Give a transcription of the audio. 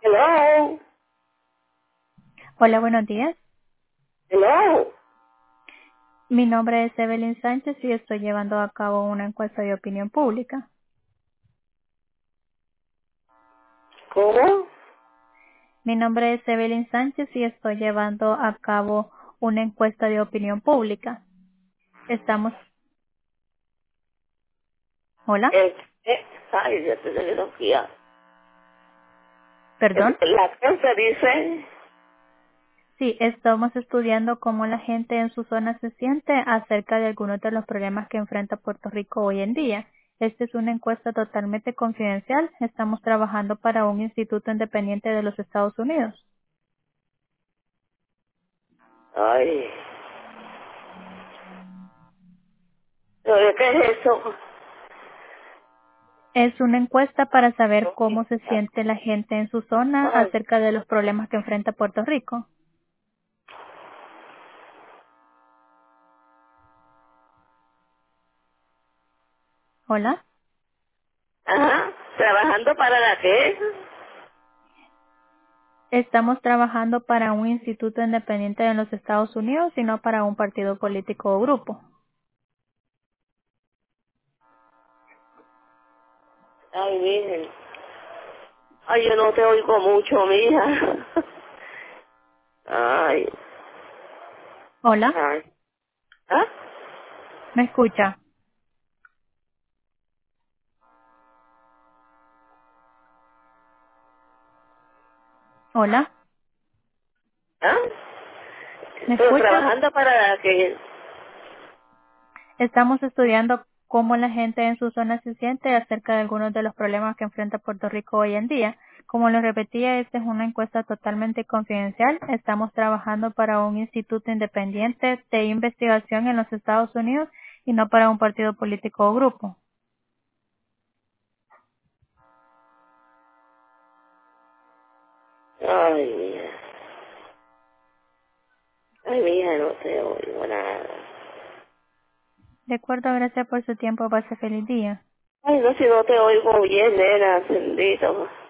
Hello. Hola, buenos días. Hello. Mi nombre es Evelyn Sánchez y estoy llevando a cabo una encuesta de opinión pública. ¿Cómo? Mi nombre es Evelyn Sánchez y estoy llevando a cabo una encuesta de opinión pública. Estamos... Hola, Ay, Dios te tecnología. perdón. La gente dice, Sí, estamos estudiando cómo la gente en su zona se siente acerca de algunos de los problemas que enfrenta Puerto Rico hoy en día. Esta es una encuesta totalmente confidencial. Estamos trabajando para un instituto independiente de los Estados Unidos. ay, ¿pero qué es eso? Es una encuesta para saber cómo se siente la gente en su zona Ay, acerca de los problemas que enfrenta Puerto Rico. Hola. ajá, ¿trabajando para la qué? Estamos trabajando para un instituto independiente en los Estados Unidos y no para un partido político o grupo. Ay, miren. Ay, yo no te oigo mucho, mija. Ay, Hola. ay. ¿Ah? ¿Me escucha? Hola. ¿Ah? ¿Me Pero escucha? trabajando para la que... Estamos estudiando cómo la gente en su zona se siente acerca de algunos de los problemas que enfrenta Puerto Rico hoy en día. Como lo repetía, esta es una encuesta totalmente confidencial. Estamos trabajando para un instituto independiente de investigación en los Estados Unidos y no para un partido político o grupo. Ay, mija. Ay, mija, no te oigo nada. De acuerdo, gracias por su tiempo. Pase feliz día. Ay, no, si no te oigo bien, nena, bendito.